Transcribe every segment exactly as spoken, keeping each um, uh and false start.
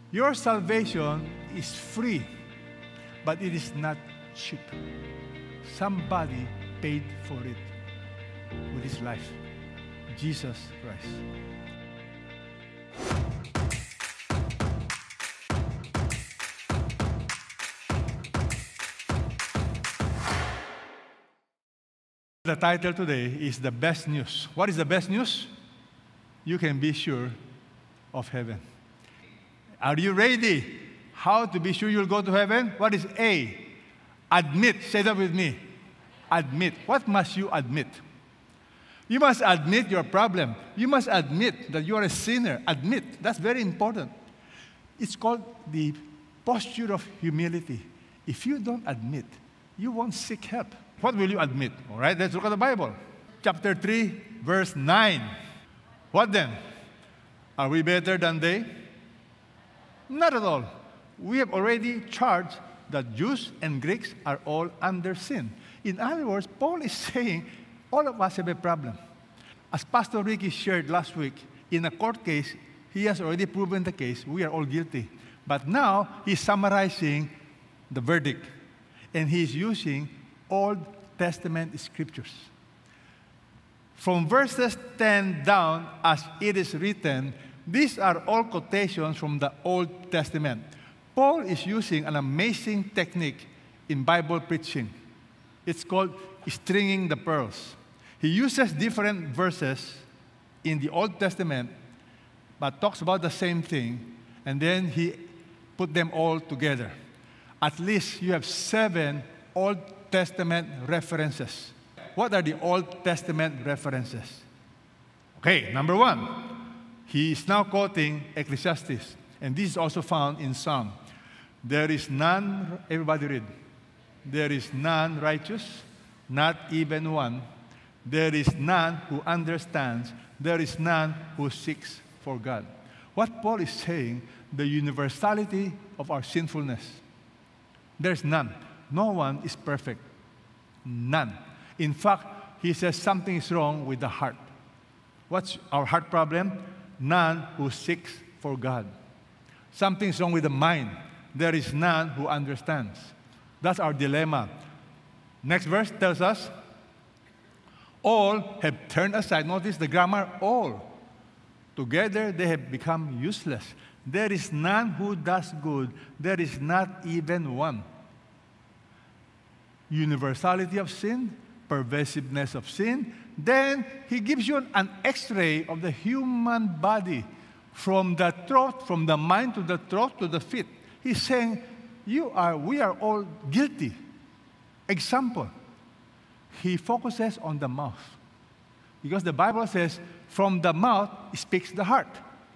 Your salvation is free, but it is not cheap. Somebody paid for it with his life. Jesus Christ. The title today is The Best News. What is the best news? You can be sure of heaven. Are you ready? How to be sure you'll go to heaven? What is A? Admit. Say that with me. Admit. What must you admit? You must admit your problem. You must admit that you are a sinner. Admit. That's very important. It's called the posture of humility. If you don't admit, you won't seek help. What will you admit? All right, let's look at the Bible. Chapter three, verse nine. What then? Are we better than they? Not at all. We have already charged that Jews and Greeks are all under sin. In other words, Paul is saying all of us have a problem. As Pastor Ricky shared last week, in a court case, he has already proven the case. We are all guilty. But now, he's summarizing the verdict. And he's using Old Testament scriptures. From verses ten down, as it is written, these are all quotations from the Old Testament. Paul is using an amazing technique in Bible preaching. It's called stringing the pearls. He uses different verses in the Old Testament, but talks about the same thing, and then he put them all together. At least you have seven Old Testament references. What are the Old Testament references? Okay, number one, he is now quoting Ecclesiastes, and this is also found in Psalm. There is none, everybody read. There is none righteous, not even one. There is none who understands. There is none who seeks for God. What Paul is saying, the universality of our sinfulness. There's none. No one is perfect. None. In fact, he says something is wrong with the heart. What's our heart problem? None who seeks for God. Something's wrong with the mind. There is none who understands. That's our dilemma. Next verse tells us, all have turned aside. Notice the grammar, all. Together they have become useless. There is none who does good. There is not even one. Universality of sin, pervasiveness of sin. Then he gives you an X-ray of the human body from the throat, from the mind to the throat to the feet. He's saying, you are, we are all guilty. Example, he focuses on the mouth. Because the Bible says, from the mouth speaks the heart.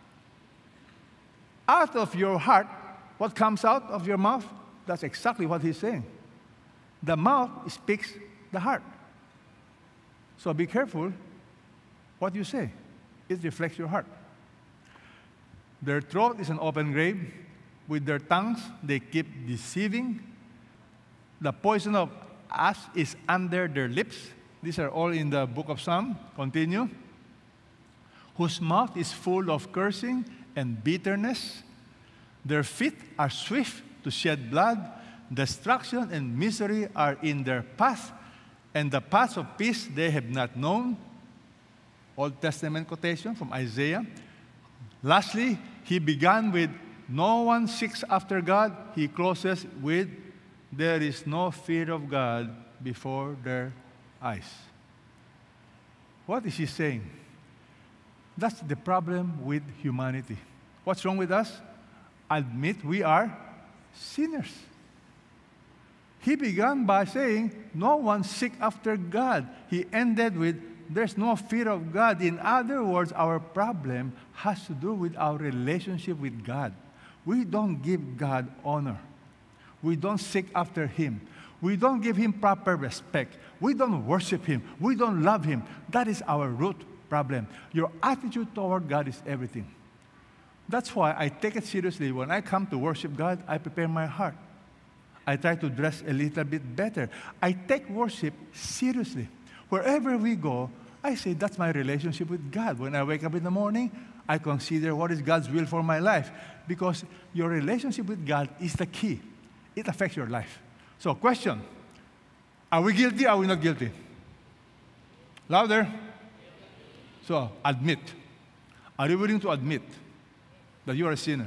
Out of your heart, what comes out of your mouth? That's exactly what he's saying. The mouth speaks the heart. So be careful what you say. It reflects your heart. Their throat is an open grave. With their tongues, they keep deceiving. The poison of asp is under their lips. These are all in the book of Psalm. Continue. Whose mouth is full of cursing and bitterness. Their feet are swift to shed blood. Destruction and misery are in their path, and the paths of peace they have not known. Old Testament quotation from Isaiah. Lastly, he began with, no one seeks after God. He closes with, there is no fear of God before their eyes. What is he saying? That's the problem with humanity. What's wrong with us? Admit we are sinners. He began by saying, no one seeks after God. He ended with, there's no fear of God. In other words, our problem has to do with our relationship with God. We don't give God honor. We don't seek after Him. We don't give Him proper respect. We don't worship Him. We don't love Him. That is our root problem. Your attitude toward God is everything. That's why I take it seriously. When I come to worship God, I prepare my heart. I try to dress a little bit better. I take worship seriously. Wherever we go, I say that's my relationship with God. When I wake up in the morning, I consider what is God's will for my life. Because your relationship with God is the key. It affects your life. So, question. Are we guilty or are we not guilty? Louder. So, admit. Are you willing to admit that you are a sinner?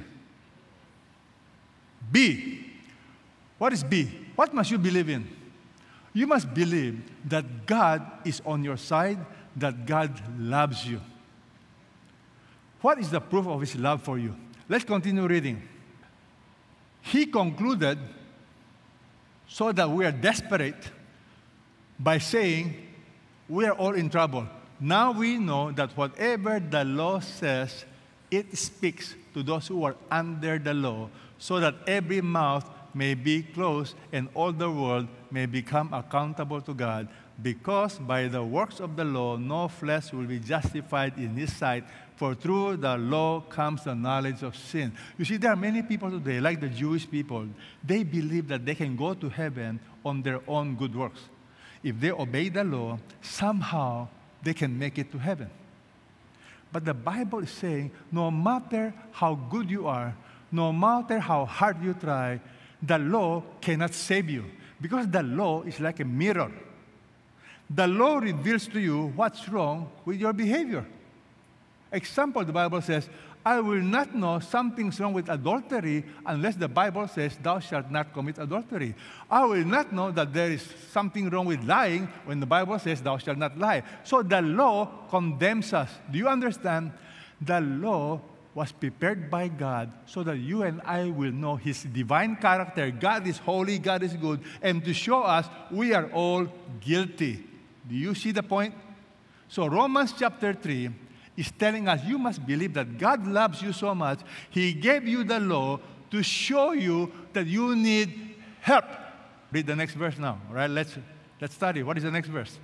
B. What is B? What must you believe in? You must believe that God is on your side, that God loves you. What is the proof of His love for you? Let's continue reading. He concluded, so that we are desperate, by saying, we are all in trouble. Now we know that whatever the law says, it speaks to those who are under the law, so that every mouth may be closed and all the world may become accountable to God, because by the works of the law no flesh will be justified in His sight, for through the law comes the knowledge of sin. You see, there are many people today, like the Jewish people, they believe that they can go to heaven on their own good works. If they obey the law, somehow they can make it to heaven. But the Bible is saying, no matter how good you are, no matter how hard you try, the law cannot save you, because the law is like a mirror. The law reveals to you what's wrong with your behavior. Example, the Bible says, I will not know something's wrong with adultery unless the Bible says, thou shalt not commit adultery. I will not know that there is something wrong with lying when the Bible says, thou shalt not lie. So the law condemns us. Do you understand? The law was prepared by God so that you and I will know His divine character. God is holy, God is good, and to show us we are all guilty. Do you see the point? So Romans chapter three is telling us you must believe that God loves you so much, He gave you the law to show you that you need help. Read the next verse now. All right, let's, let's study. What is the next verse?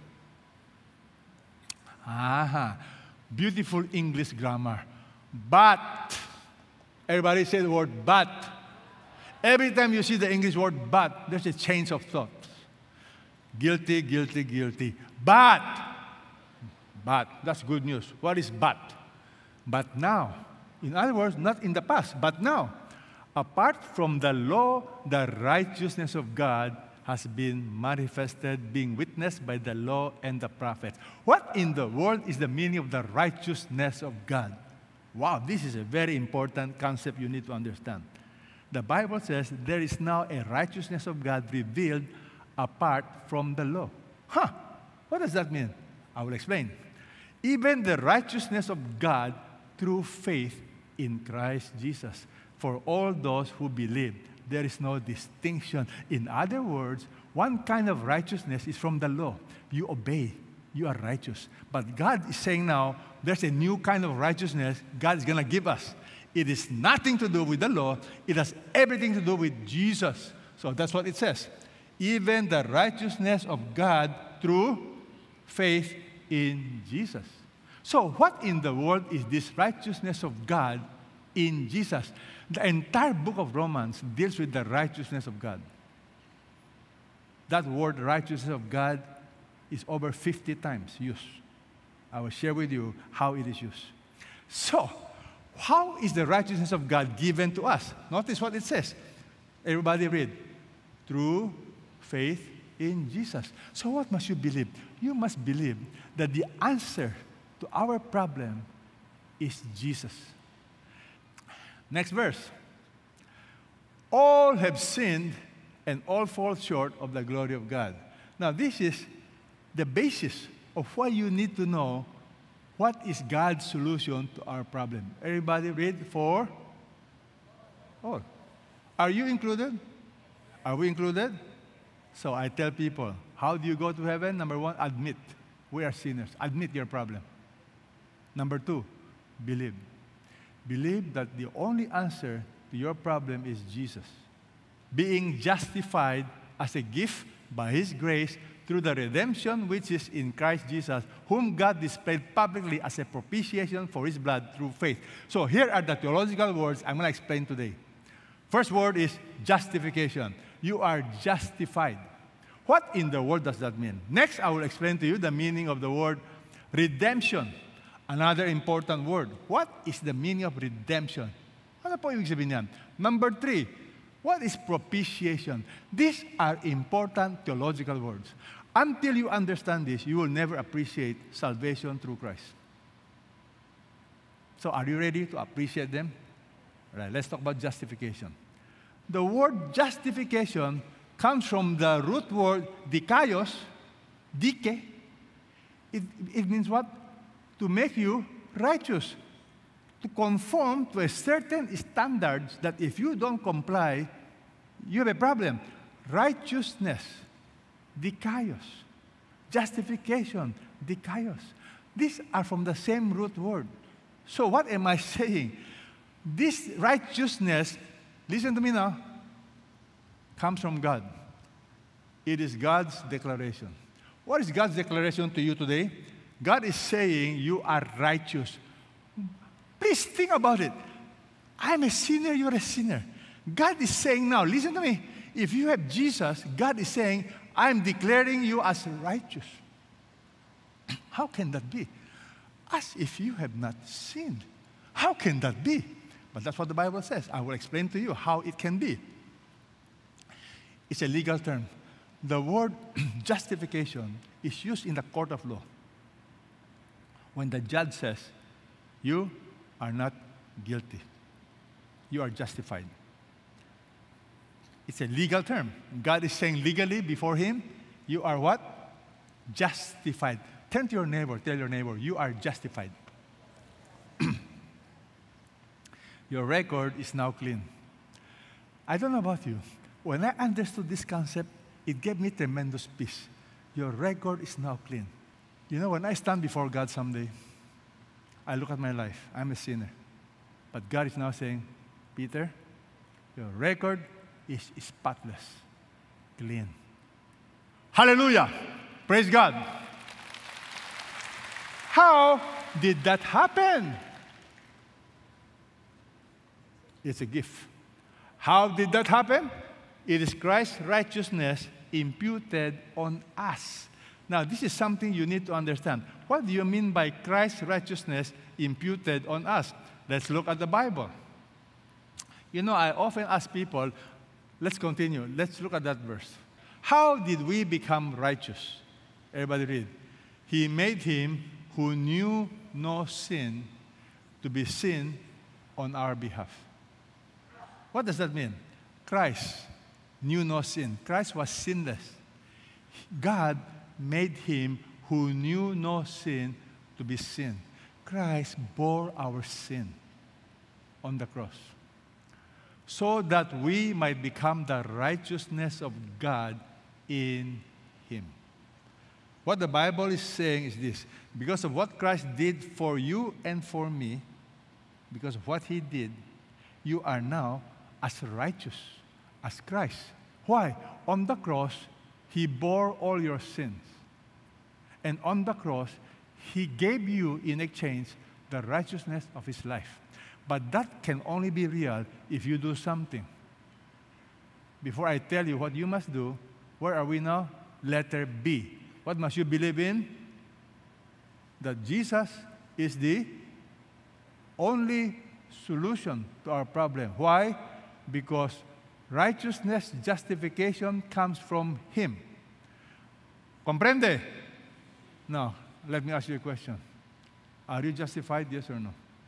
Aha, beautiful English grammar. But, everybody say the word but. Every time you see the English word but, there's a change of thought. Guilty, guilty, guilty. But, but, that's good news. What is but? But now. In other words, not in the past, but now. Apart from the law, the righteousness of God has been manifested, being witnessed by the law and the prophets. What in the world is the meaning of the righteousness of God? Wow, this is a very important concept you need to understand. The Bible says there is now a righteousness of God revealed apart from the law. Huh, what does that mean? I will explain. Even the righteousness of God through faith in Christ Jesus. For all those who believe, there is no distinction. In other words, one kind of righteousness is from the law. You obey, you are righteous. But God is saying now, there's a new kind of righteousness God is going to give us. It is nothing to do with the law. It has everything to do with Jesus. So that's what it says. Even the righteousness of God through faith in Jesus. So what in the world is this righteousness of God in Jesus? The entire book of Romans deals with the righteousness of God. That word righteousness of God is over fifty times used. I will share with you how it is used. So, how is the righteousness of God given to us? Notice what it says. Everybody read. Through faith in Jesus. So what must you believe? You must believe that the answer to our problem is Jesus. Next verse. All have sinned and all fall short of the glory of God. Now this is the basis of why you need to know what is God's solution to our problem. Everybody read for all. Are you included? Are we included? So I tell people, how do you go to heaven? Number one, admit. We are sinners. Admit your problem. Number two, believe. Believe that the only answer to your problem is Jesus. Being justified as a gift by His grace through the redemption which is in Christ Jesus, whom God displayed publicly as a propitiation for His blood through faith. So here are the theological words I'm going to explain today. First word is justification. You are justified. What in the world does that mean? Next, I will explain to you the meaning of the word redemption. Another important word. What is the meaning of redemption? Ano po ibig sabihin yan? Number three, what is propitiation? These are important theological words. Until you understand this, you will never appreciate salvation through Christ. So are you ready to appreciate them? All right, let's talk about justification. The word justification comes from the root word dikaios, dike. It, it means what? To make you righteous. To conform to a certain standards that if you don't comply, you have a problem. Righteousness, dikaios. Justification, dikaios. These are from the same root word. So what am I saying? This righteousness, listen to me now, comes from God. It is God's declaration. What is God's declaration to you today? God is saying you are righteous. Please think about it. I'm a sinner, you're a sinner. God is saying now, listen to me, if you have Jesus, God is saying, I'm declaring you as righteous. How can that be? As if you have not sinned. How can that be? But that's what the Bible says. I will explain to you how it can be. It's a legal term. The word justification is used in the court of law. When the judge says, you are not guilty. You are justified. It's a legal term. God is saying legally before Him, you are what? Justified. Turn to your neighbor, tell your neighbor, you are justified. Your record is now clean. I don't know about you. When I understood this concept, it gave me tremendous peace. Your record is now clean. You know, when I stand before God someday, I look at my life. I'm a sinner. But God is now saying, Peter, your record is spotless, clean. Hallelujah! Praise God! How did that happen? It's a gift. How did that happen? It is Christ's righteousness imputed on us. Now, this is something you need to understand. What do you mean by Christ's righteousness imputed on us? Let's look at the Bible. You know, I often ask people, let's continue. Let's look at that verse. How did we become righteous? Everybody read. He made him who knew no sin to be sin on our behalf. What does that mean? Christ knew no sin. Christ was sinless. God made him who knew no sin to be sin. Christ bore our sin on the cross so that we might become the righteousness of God in him. What the Bible is saying is this: because of what Christ did for you and for me, because of what he did, you are now as righteous as Christ. Why? On the cross, he bore all your sins. And on the cross, he gave you in exchange the righteousness of his life. But that can only be real if you do something. Before I tell you what you must do, where are we now? Letter B. What must you believe in? That Jesus is the only solution to our problem. Why? Because righteousness, justification comes from him. Comprende? Now, let me ask you a question. Are you justified, yes or no?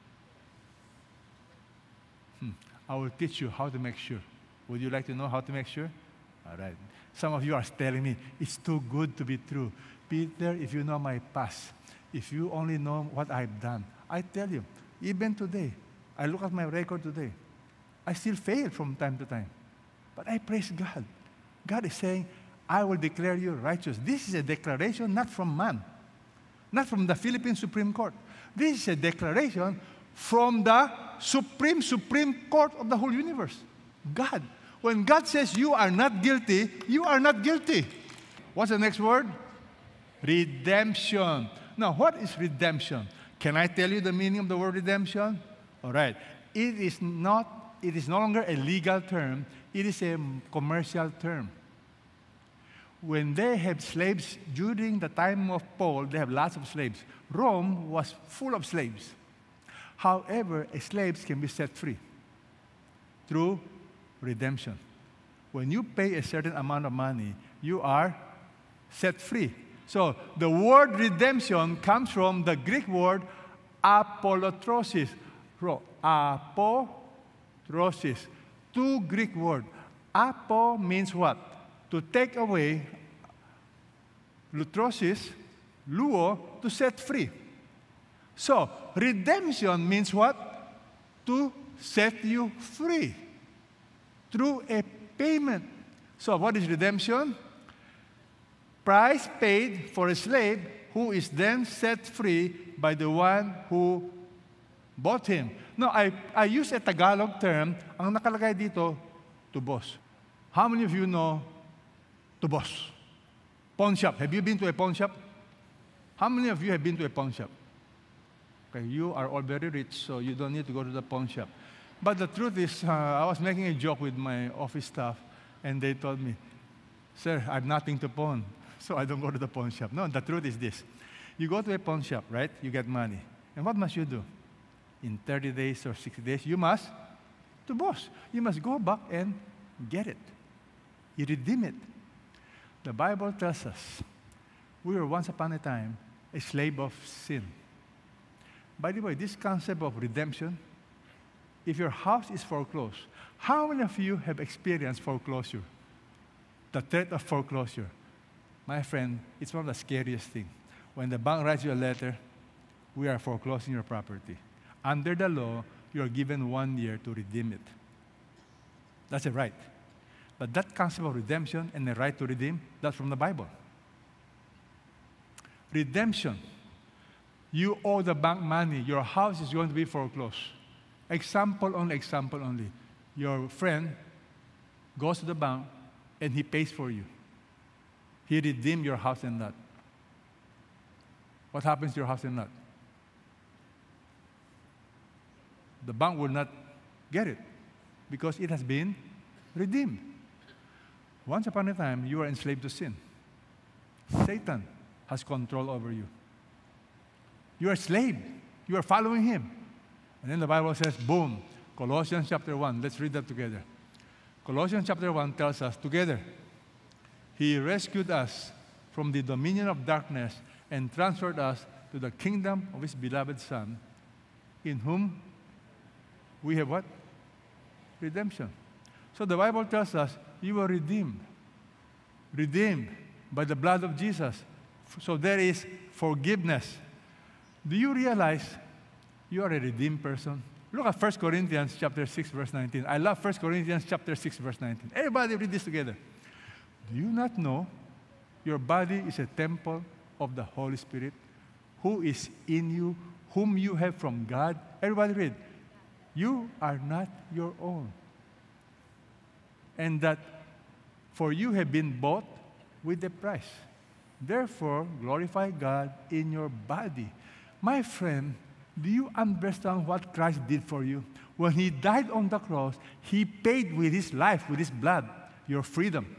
Hmm. I will teach you how to make sure. Would you like to know how to make sure? All right. Some of you are telling me, it's too good to be true. Peter, if you know my past, if you only know what I've done, I tell you, even today, I look at my record today, I still fail from time to time. But I praise God. God is saying, I will declare you righteous. This is a declaration not from man, not from the Philippine Supreme Court. This is a declaration from the Supreme, Supreme Court of the whole universe, God. When God says you are not guilty, you are not guilty. What's the next word? Redemption. Now, what is redemption? Can I tell you the meaning of the word redemption? All right. It is not, it is no longer a legal term. It is a commercial term. when they had slaves during the time of Paul, they have lots of slaves. Rome was full of slaves. However, slaves can be set free through redemption. When you pay a certain amount of money, you are set free. So the word redemption comes from the Greek word apolutrosis. Apolutrosis. Two Greek words. Apo means what? To take away. Lutrosis, luo, to set free. So, redemption means what? To set you free through a payment. So, what is redemption? Price paid for a slave who is then set free by the one who bought him. Now, I, I use a Tagalog term. Ang nakalagay dito, tubos. How many of you know tubos? Pawn shop. Have you been to a pawn shop? How many of you have been to a pawn shop? Okay, you are all very rich, so you don't need to go to the pawn shop. But the truth is, uh, I was making a joke with my office staff, and they told me, "Sir, I have nothing to pawn, so I don't go to the pawn shop." No, the truth is this. You go to a pawn shop, right? You get money. And what must you do? In thirty days or sixty days, you must, to boss, you must go back and get it. You redeem it. The Bible tells us we were once upon a time a slave of sin. By the way, this concept of redemption, if your house is foreclosed, how many of you have experienced foreclosure? The threat of foreclosure. My friend, it's one of the scariest things. When the bank writes you a letter, we are foreclosing your property. Under the law, you are given one year to redeem it. That's a right. But that concept of redemption and the right to redeem, that's from the Bible. Redemption. You owe the bank money. Your house is going to be foreclosed. Example only, example only. Your friend goes to the bank and he pays for you. He redeemed your house and lot. What happens to your house and lot? The bank will not get it because it has been redeemed. Once upon a time, you were enslaved to sin. Satan has control over you. You are a slave. You are following him. And then the Bible says, boom, Colossians chapter one. Let's read that together. Colossians chapter one tells us together, he rescued us from the dominion of darkness and transferred us to the kingdom of his beloved Son, in whom we have what? Redemption. So the Bible tells us, you were redeemed. Redeemed by the blood of Jesus. So there is forgiveness. Do you realize you are a redeemed person? Look at First Corinthians chapter six, verse nineteen. I love First Corinthians chapter six, verse nineteen. Everybody read this together. Do you not know your body is a temple of the Holy Spirit who is in you, whom you have from God? Everybody read. You are not your own. And that for you have been bought with a price. Therefore, glorify God in your body. My friend, do you understand what Christ did for you? When he died on the cross, he paid with his life, with his blood, your freedom.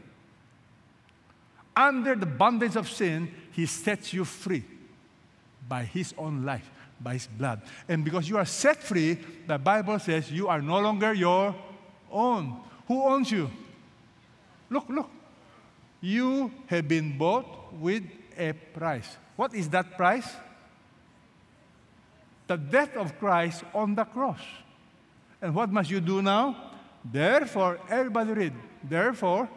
Under the bondage of sin, he sets you free by his own life, by his blood. And because you are set free, the Bible says you are no longer your own. Who owns you? Look, look. You have been bought with a price. What is that price? The death of Christ on the cross. And what must you do now? Therefore, everybody read, therefore,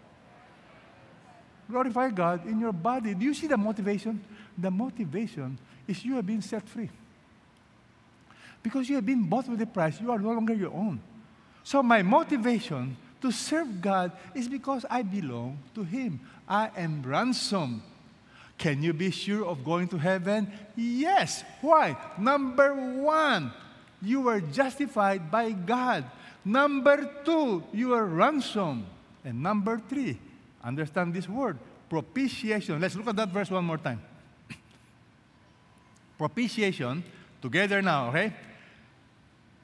glorify God in your body. Do you see the motivation? The motivation is you have been set free. Because you have been bought with a price, you are no longer your own. So my motivation to serve God is because I belong to him. I am ransomed. Can you be sure of going to heaven? Yes. Why? Number one, you were justified by God. Number two, you are ransomed. And number three, understand this word, propitiation. Let's look at that verse one more time. Propitiation, together now, okay?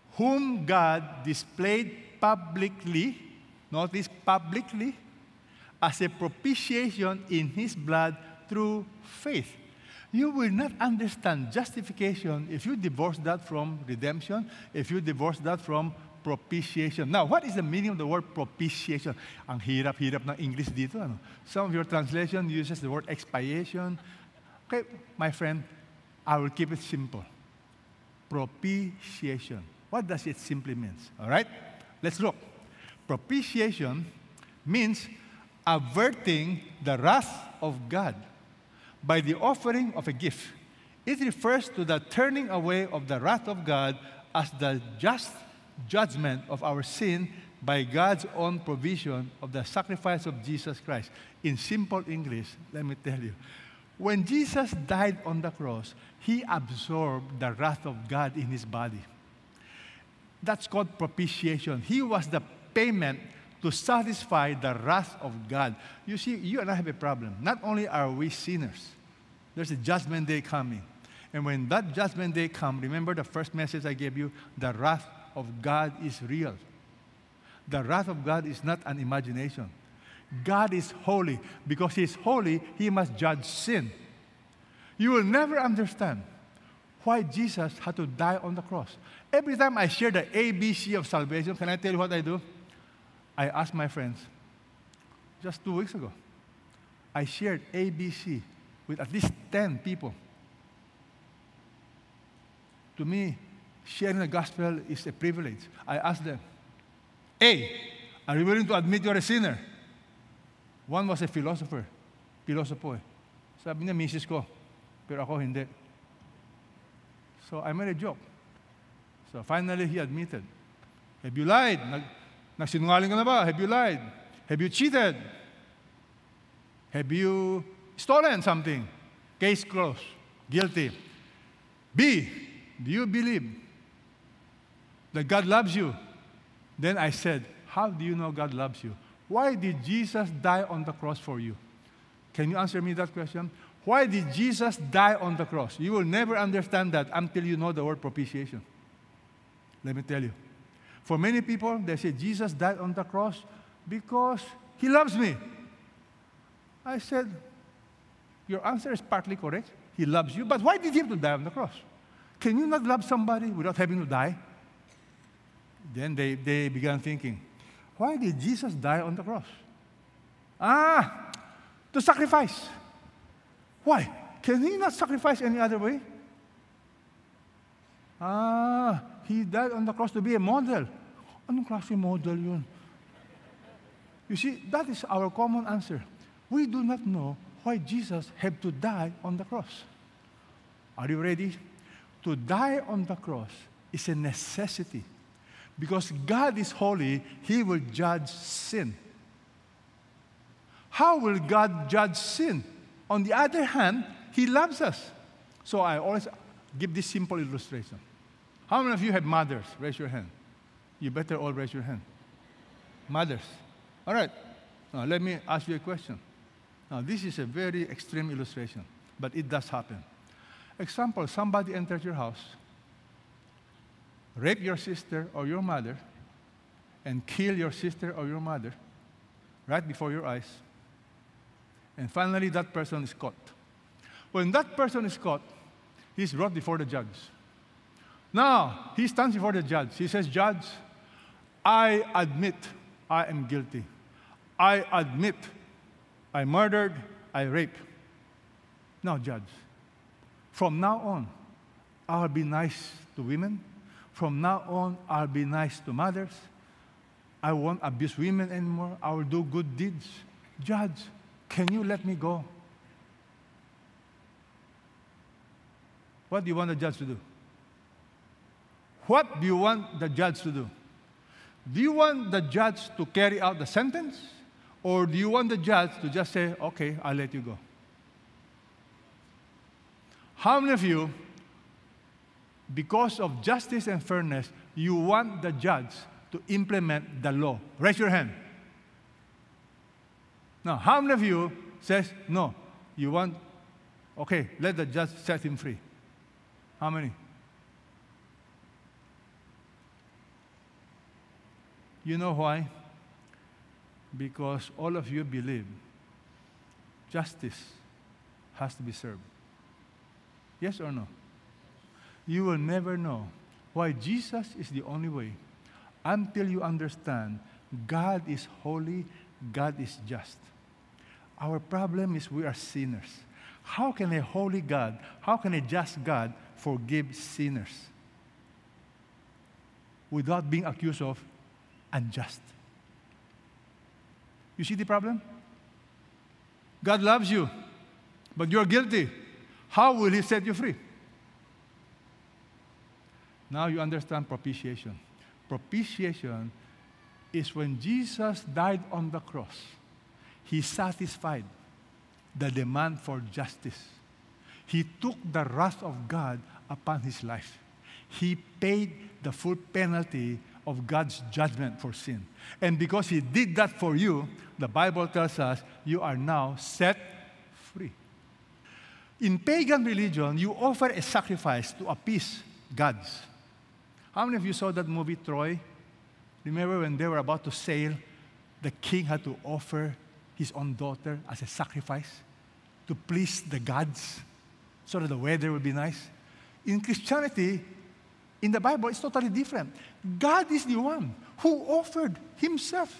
Whom God displayed publicly, notice publicly, as a propitiation in his blood through faith. You will not understand justification if you divorce that from redemption, if you divorce that from propitiation. Now, what is the meaning of the word propitiation? Ang hirap-hirap ng English dito. Ano? Some of your translation uses the word expiation. Okay, my friend, I will keep it simple. Propitiation. What does it simply mean? All right? Let's look. Propitiation means averting the wrath of God by the offering of a gift. It refers to the turning away of the wrath of God as the just judgment of our sin by God's own provision of the sacrifice of Jesus Christ. In simple English, let me tell you, when Jesus died on the cross, he absorbed the wrath of God in his body. That's called propitiation. He was the payment to satisfy the wrath of God. You see, you and I have a problem. Not only are we sinners, there's a judgment day coming. And when that judgment day comes, remember the first message I gave you, the wrath of God is real. The wrath of God is not an imagination. God is holy. Because he is holy, he must judge sin. You will never understand why Jesus had to die on the cross. Every time I share the A B C of salvation, can I tell you what I do? I ask my friends, just two weeks ago, I shared A B C with at least ten people. To me, sharing the gospel is a privilege. I asked them, A, are you willing to admit you're a sinner? One was a philosopher. Philosopher. Sabi niya, misis ko, pero ako hindi. So I made a joke. So finally, he admitted. Have you lied? Nag Nagsinungaling ka na ba? Have you lied? Have you cheated? Have you stolen something? Case closed. Guilty. B, do you believe that God loves you? Then I said, how do you know God loves you? Why did Jesus die on the cross for you? Can you answer me that question? Why did Jesus die on the cross? You will never understand that until you know the word propitiation. Let me tell you. For many people, they say, Jesus died on the cross because he loves me. I said, your answer is partly correct. He loves you, but why did he have to die on the cross? Can you not love somebody without having to die? Then they, they began thinking, why did Jesus die on the cross? Ah, to sacrifice. Why? Can he not sacrifice any other way? Ah, he died on the cross to be a model. Anong klase model yun? You see, that is our common answer. We do not know why Jesus had to die on the cross. Are you ready? To die on the cross is a necessity. Because God is holy, he will judge sin. How will God judge sin? On the other hand, he loves us. So I always give this simple illustration. How many of you have mothers? Raise your hand. You better all raise your hand. Mothers. All right. Now, let me ask you a question. Now, this is a very extreme illustration, but it does happen. Example, somebody enters your house, rape your sister or your mother, and kill your sister or your mother right before your eyes. And finally, that person is caught. When that person is caught, he's brought before the judge. Now, he stands before the judge. He says, Judge, I admit I am guilty. I admit I murdered, I raped. Now, Judge, from now on, I'll be nice to women. From now on, I'll be nice to mothers. I won't abuse women anymore. I will do good deeds. Judge, can you let me go? What do you want the judge to do? What do you want the judge to do? Do you want the judge to carry out the sentence? Or do you want the judge to just say, okay, I'll let you go? How many of you, because of justice and fairness, you want the judge to implement the law? Raise your hand. Now, how many of you says, no, you want, okay, let the judge set him free? How many? You know why? Because all of you believe justice has to be served. Yes or no? You will never know why Jesus is the only way until you understand God is holy, God is just. Our problem is we are sinners. How can a holy God, how can a just God forgive sinners without being accused of unjust? You see the problem? God loves you, but you're guilty. How will He set you free? Now you understand propitiation. Propitiation is when Jesus died on the cross. He satisfied the demand for justice. He took the wrath of God upon His life. He paid the full penalty of God's judgment for sin. And because He did that for you, the Bible tells us you are now set free. In pagan religion, you offer a sacrifice to appease gods. How many of you saw that movie, Troy? Remember when they were about to sail, the king had to offer his own daughter as a sacrifice to please the gods so that the weather would be nice? In Christianity, in the Bible, it's totally different. God is the one who offered Himself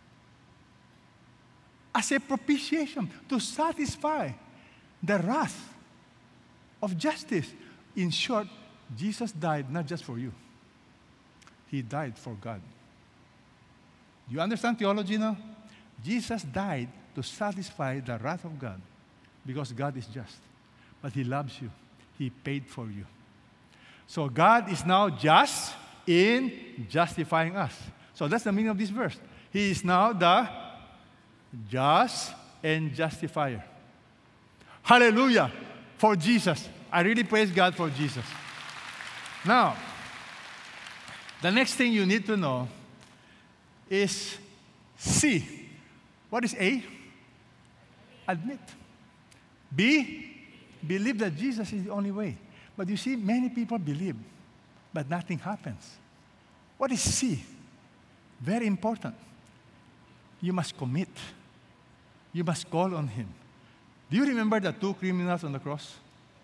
as a propitiation to satisfy the wrath of justice. In short, Jesus died not just for you. He died for God. Do you understand theology now? Jesus died to satisfy the wrath of God because God is just. But He loves you. He paid for you. So God is now just in justifying us. So that's the meaning of this verse. He is now the just and justifier. Hallelujah for Jesus. I really praise God for Jesus. Now, the next thing you need to know is C. What is A? Admit. B, believe that Jesus is the only way. But you see, many people believe, but nothing happens. What is C? Very important. You must commit. You must call on Him. Do you remember the two criminals on the cross?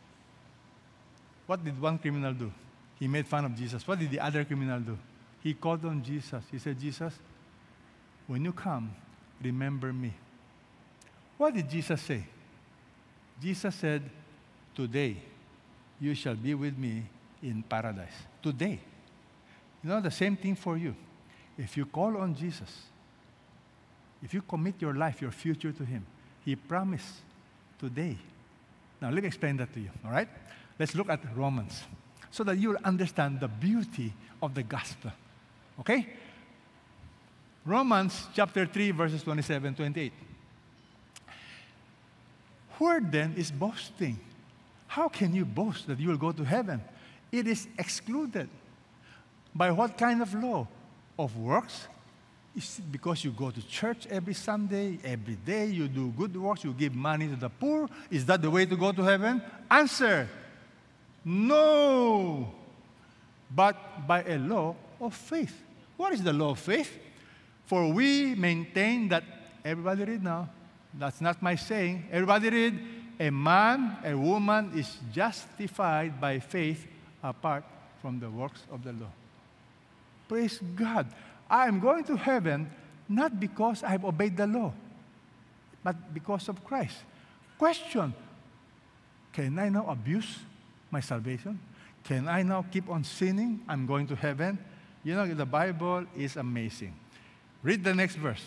What did one criminal do? He made fun of Jesus. What did the other criminal do? He called on Jesus. He said, Jesus, when you come, remember me. What did Jesus say? Jesus said, today you shall be with me in paradise. Today. You know, the same thing for you. If you call on Jesus, if you commit your life, your future to Him, He promised today. Now, let me explain that to you, all right? Let's look at Romans so that you'll understand the beauty of the gospel, okay? Romans chapter three, verses twenty-seven, twenty-eight. Where then is boasting? How can you boast that you will go to heaven? It is excluded. By what kind of law? Of works? Is it because you go to church every Sunday, every day, you do good works, you give money to the poor? Is that the way to go to heaven? Answer, no. But by a law of faith. What is the law of faith? For we maintain that, everybody read now, that's not my saying, everybody read, a man, a woman is justified by faith apart from the works of the law. Praise God. I am going to heaven not because I have obeyed the law, but because of Christ. Question, can I now abuse my salvation? Can I now keep on sinning? I'm going to heaven. You know, the Bible is amazing. Read the next verse.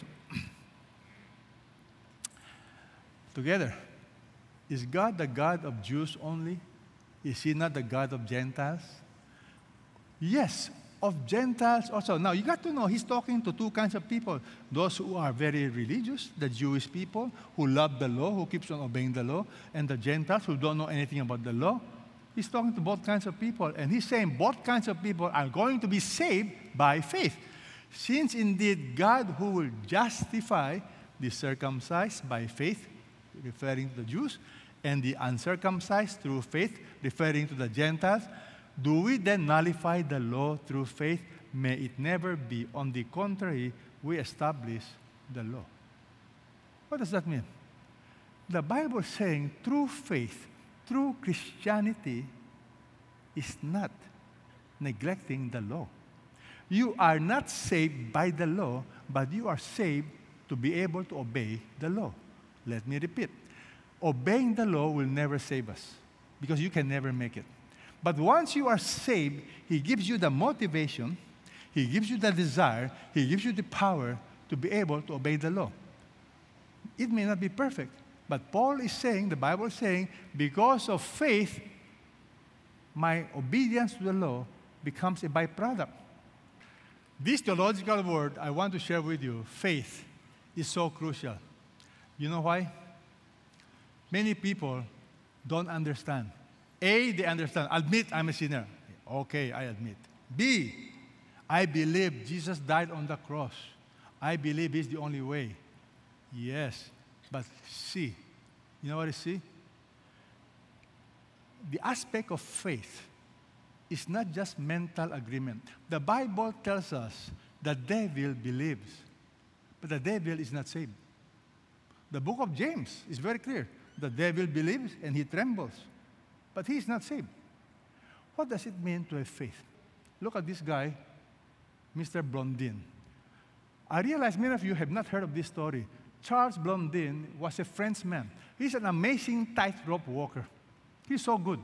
Together. Is God the God of Jews only? Is He not the God of Gentiles? Yes, of Gentiles also. Now, you got to know, He's talking to two kinds of people. Those who are very religious, the Jewish people, who love the law, who keeps on obeying the law, and the Gentiles who don't know anything about the law. He's talking to both kinds of people. And He's saying both kinds of people are going to be saved by faith. Since indeed God who will justify the circumcised by faith, referring to the Jews, and the uncircumcised through faith, referring to the Gentiles, do we then nullify the law through faith? May it never be. On the contrary, we establish the law. What does that mean? The Bible is saying true faith, true Christianity is not neglecting the law. You are not saved by the law, but you are saved to be able to obey the law. Let me repeat. Obeying the law will never save us because you can never make it. But once you are saved, He gives you the motivation, He gives you the desire, He gives you the power to be able to obey the law. It may not be perfect, but Paul is saying, the Bible is saying, because of faith, my obedience to the law becomes a byproduct. This theological word I want to share with you, faith, is so crucial. You know why? Many people don't understand. A, they understand. Admit I'm a sinner. Okay, I admit. B, I believe Jesus died on the cross. I believe He's the only way. Yes, but C, you know what is C? The aspect of faith is not just mental agreement. The Bible tells us the devil believes, but the devil is not saved. The book of James is very clear. The devil believes and he trembles, but he is not saved. What does it mean to have faith? Look at this guy, Mister Blondin. I realize many of you have not heard of this story. Charles Blondin was a Frenchman. He's an amazing tightrope walker. He's so good.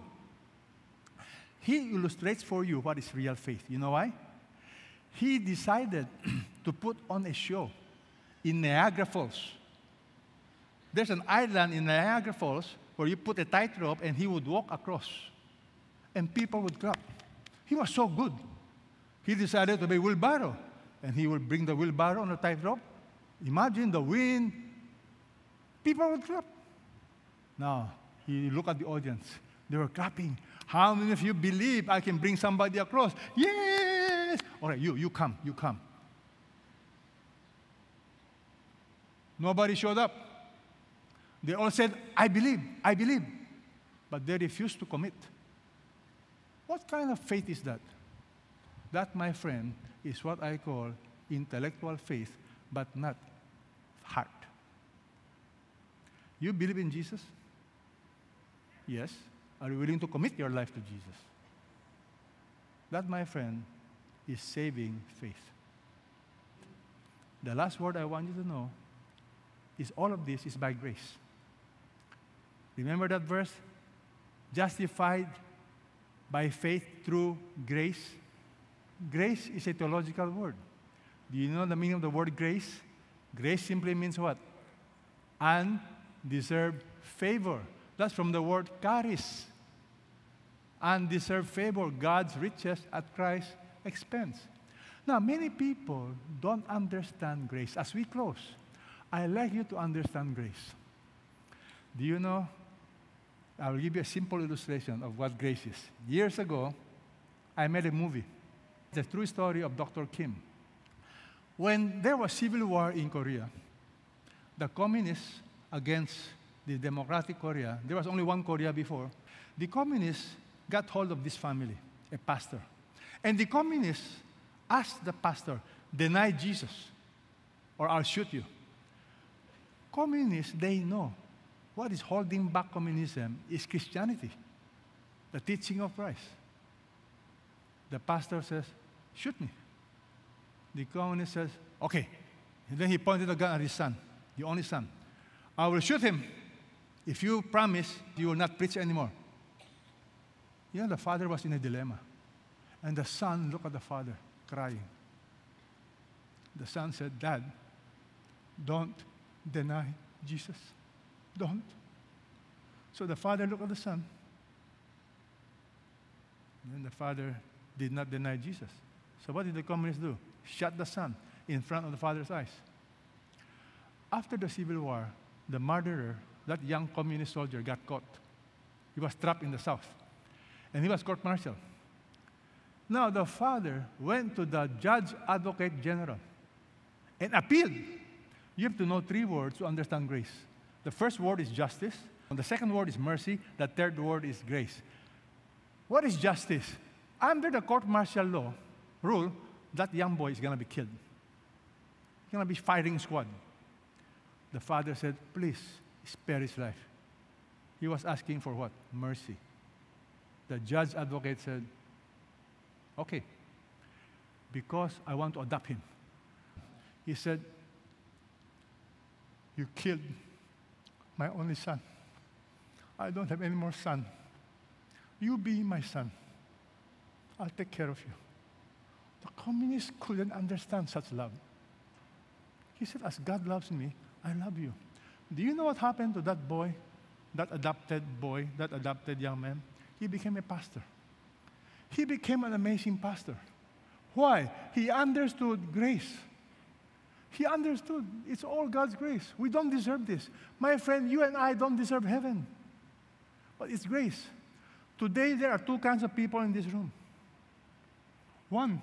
He illustrates for you what is real faith. You know why? He decided to put on a show in Niagara Falls. There's an island in Niagara Falls where you put a tightrope and he would walk across. And people would clap. He was so good. He decided to be wheelbarrow. And he would bring the wheelbarrow on a tightrope. Imagine the wind. People would clap. Now, he looked at the audience. They were clapping. How many of you believe I can bring somebody across? Yes! All right, you, you come, you come. Nobody showed up. They all said, I believe, I believe. But they refused to commit. What kind of faith is that? That, my friend, is what I call intellectual faith, but not heart. You believe in Jesus? Yes. Are you willing to commit your life to Jesus? That, my friend, is saving faith. The last word I want you to know is all of this is by grace. Remember that verse? Justified by faith through grace. Grace is a theological word. Do you know the meaning of the word grace? Grace simply means what? Undeserved favor. That's from the word charis. Undeserved favor, God's riches at Christ's expense. Now, many people don't understand grace. As we close, I'd like you to understand grace. Do you know? I will give you a simple illustration of what grace is. Years ago, I made a movie. It's a true story of Doctor Kim. When there was civil war in Korea, the communists against the democratic Korea, there was only one Korea before, the communists got hold of this family, a pastor. And the communists asked the pastor, deny Jesus, or I'll shoot you. Communists, they know what is holding back communism is Christianity, the teaching of Christ. The pastor says, shoot me. The communist says, okay. And then he pointed a gun at his son, the only son. I will shoot him if you promise you will not preach anymore. You know, the father was in a dilemma. And the son looked at the father, crying. The son said, Dad, don't deny Jesus. Don't. So the father looked at the son. And the father did not deny Jesus. So what did the communists do? Shot the son in front of the father's eyes. After the Civil War, the murderer, that young communist soldier, got caught. He was trapped in the South. And he was court-martialed. Now the father went to the judge advocate general and appealed. You have to know three words to understand grace. The first word is justice. The second word is mercy. The third word is grace. What is justice? Under the court-martial law rule, that young boy is going to be killed. He's going to be firing squad. The father said, please, spare his life. He was asking for what? Mercy. The judge advocate said, okay, because I want to adopt him. He said, you killed my only son. I don't have any more son. You be my son. I'll take care of you. The communists couldn't understand such love. He said, as God loves me, I love you. Do you know what happened to that boy, that adopted boy, that adopted young man? He became a pastor. He became an amazing pastor. Why? He understood grace. He understood it's all God's grace. We don't deserve this. My friend, you and I don't deserve heaven. But it's grace. Today, there are two kinds of people in this room. One,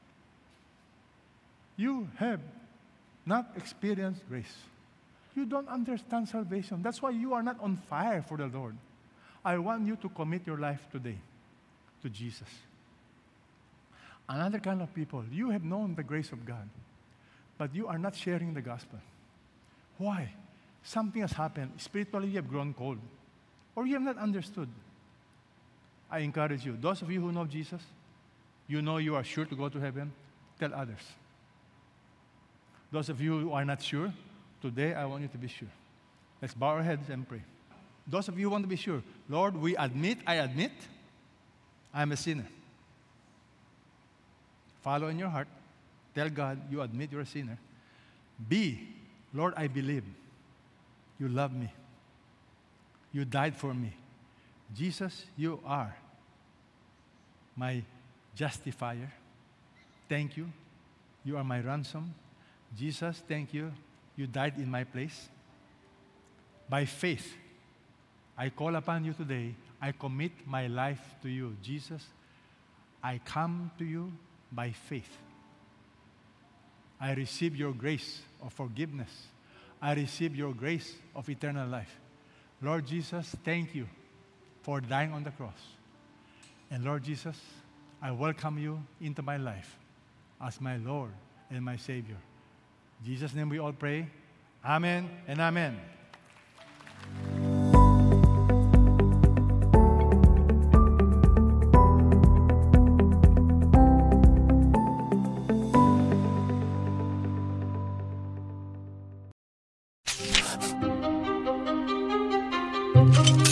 you have not experienced grace. You don't understand salvation. That's why you are not on fire for the Lord. I want you to commit your life today to Jesus. Another kind of people, you have known the grace of God, but you are not sharing the gospel. Why? Something has happened. Spiritually, you have grown cold, or you have not understood. I encourage you, those of you who know Jesus, you know you are sure to go to heaven, tell others. Those of you who are not sure, today I want you to be sure. Let's bow our heads and pray. Those of you who want to be sure, Lord, we admit, I admit, I am a sinner. Follow in your heart. Tell God you admit you're a sinner. B, Lord, I believe you love me. You died for me. Jesus, you are my justifier. Thank you. You are my ransom. Jesus, thank you. You died in my place. By faith, I call upon you today. I commit my life to you. Jesus, I come to you by faith. I receive your grace of forgiveness. I receive your grace of eternal life. Lord Jesus, thank you for dying on the cross. And Lord Jesus, I welcome you into my life as my Lord and my Savior. In Jesus' name we all pray. Amen and amen. Thank you.